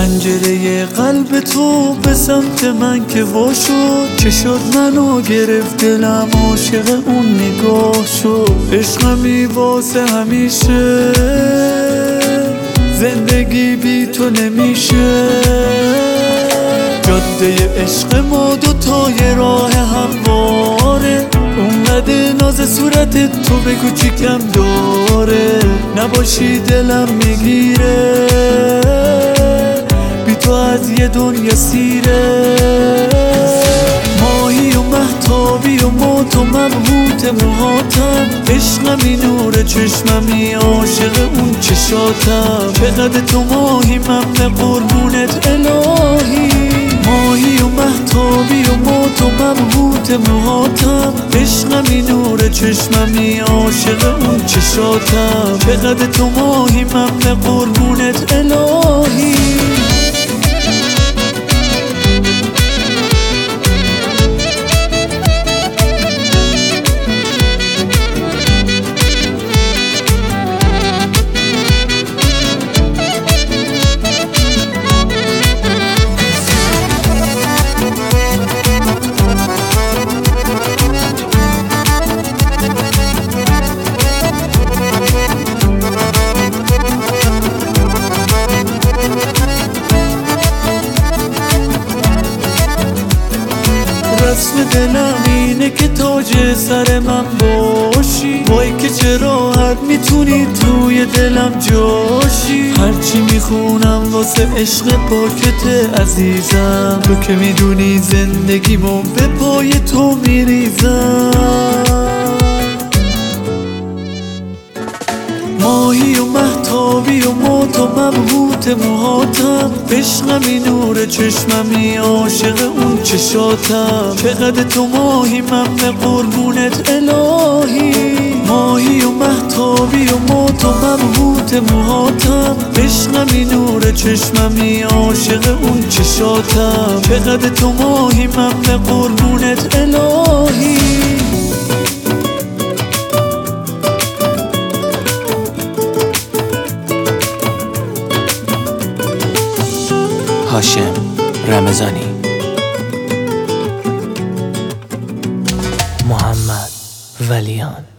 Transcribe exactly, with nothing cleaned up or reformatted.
پنجره قلب تو به سمت من که وا شد، چه شد منو گرفت دلم عاشق اون نگاه شد. عشقمی واسه همیشه، زندگی بی تو نمیشه. جاده عشق ما دوتای راه همواره، اونقدر ناز صورت تو بگو چی کم داره. نباشی دلم میگیره، بی تو از یه دنیا سیره. ماهی و مهتابی و موت و مبهوت موهاتم، عشقمی نور چشممی عاشق اون چشاتم. چقدر تو ماهی من به قربونت الهی. ماهی و مهتابی و موت و مبهوت موهاتم، عشقمی نور چشممی عاشق اون چشاتم. چقدر تو ماهی من به قربونت الهی. رسم دلم اینه که تاج سر من باشی، وای که چه راحت میتونی توی دلم جاشی. هرچی میخونم واسه عشق پاکت عزیزم، تو که میدونی زندگیمو به پای تو میریزم. ماهی و مهتابی و موت و مبهوت موهاتم، عشقمی نور چشممی عاشق اون چشاتم. چقدر تو ماهی من به قربونت الهی. ماهی و مهتابی و موت و مبهوت موهاتم، عشقمی نور چشممی عاشق اون چشاتم. چقدر تو ماهی من به قربونت الهی. هاشم رمضانی، محمد ولیان.